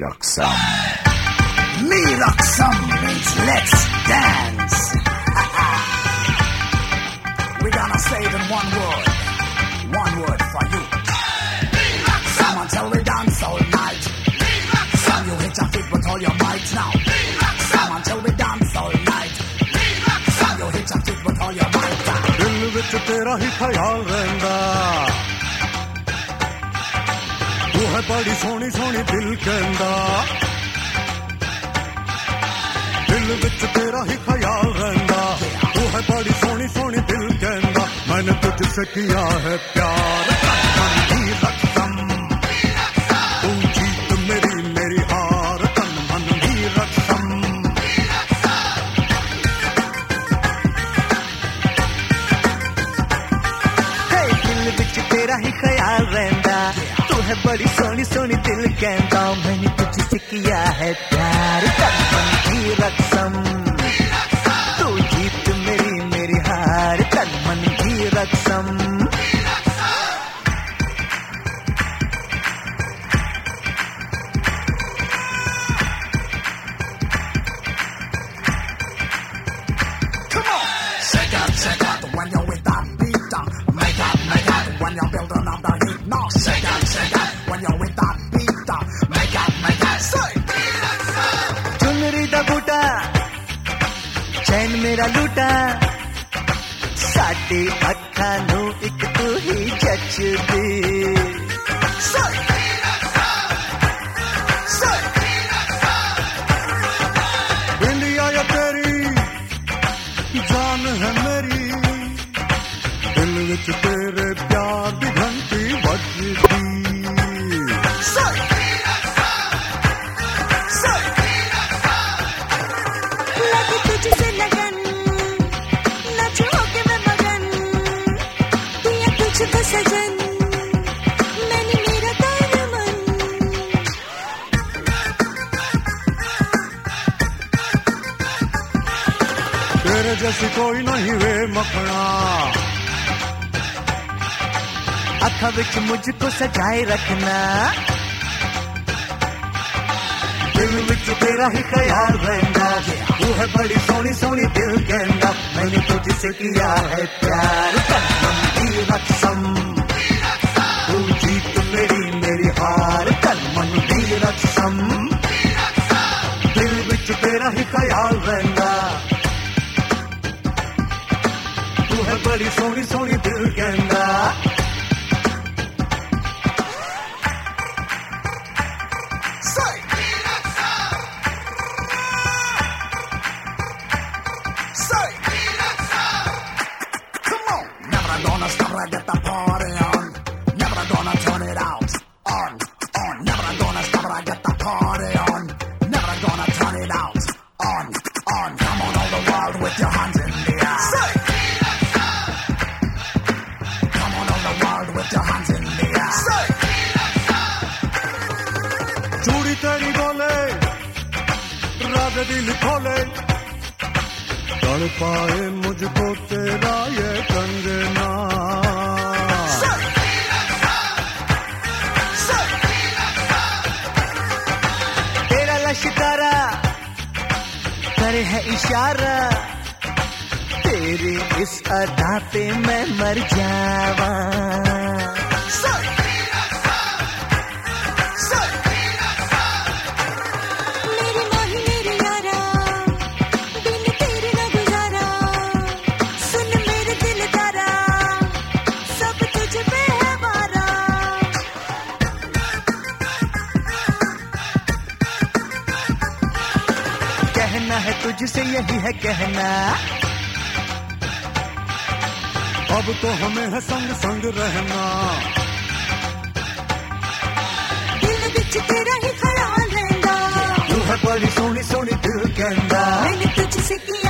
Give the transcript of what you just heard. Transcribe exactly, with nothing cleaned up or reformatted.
Raksam. Me Raksam means let's dance. We're gonna say it in one word. One word for you. Come on, tell we dance all night. Some you hit your feet with all your might now. Come on, tell we dance all night. Some you hit your feet with all your might now. दिल विच तेरा ही ख्याल रहंदा, तू है बड़ी सोहनी सोहनी दिल कहंदा। दिल विच तेरा ही ख्याल रहंदा, तू है बड़ी सोहनी सोहनी दिल कहंदा। मैंने तुझसे किया है प्यार तन मन ही रक्षम, तू जीत मेरी मेरी हार तन मन ही रक्षम। हे दिल विच तेरा ही ख्याल रहंदा, तू है बड़ी सोहनी सोहनी दिल कहंदा। मैंने तुझसे किया है प्यार तन मन ही रक्षम, तू जीत मेरी मेरी हार तन मन ही Raksham. Come on, shake out, shake out when you're with that beat down. Make out, make out when you're building up the heat. No, shake out, shake out when you're with that beat down. Make out, make out, say. चुनरी दा बूटा चैन मेरा लूटा, साडी अखां नूं इक तू ही जचदी। Say, say. इंडिया या तेरी जान है मेरी, दिल विच तेरे प्यार दी घंटी बजदी। Say, say. लगी तुझसे लगन, नाचो होके मैं मगन, दिया तुझको सजन, मैंने मेरा तन मन। तेरे जैसी कोई नहीं वे मखना, अखां विच मुझको सजाए रखना। दिल विच तेरा ही ख्याल रहंदा, तू है बड़ी सोहनी सोहनी दिल कहंदा। मैंने तुझसे किया है प्यार तन मन ही रक्षम, तू जीत मेरी मेरी हार तन मन ही रक्षम। दिल विच तेरा ही ख्याल रहंदा, तू है बड़ी सोहनी सोहनी दिल कहंदा। Say, say. Come on, never gonna stop, I get the party on. Never gonna turn it out. On, on, never gonna stop, I get the party on. Never gonna turn it out. On, on, come on, all the world with your hands in the air. Say, come on, all the world with your hands in the air. Say, चूड़ी तेरी बोले राज दिल खोले, तड़ पाए मुझको तेरा ये कंगना। say, say. तेरा लश्कारा करे है इशारा, तेरी इस अदा पे मैं मर जावा। Say, say. मेरी माही मेरी यारा, बिन तेरे न गुजारा, सुन मेरे दिल तारा, सब तुझ पे है वारा। कहना है तुझसे यही है कहना, अब तो हमें है संग संग रहना। दिल विच तेरा ही ख्याल रहंदा, तू है बड़ी सोहनी सोहनी दिल कहंदा। मैंने तुझसे किया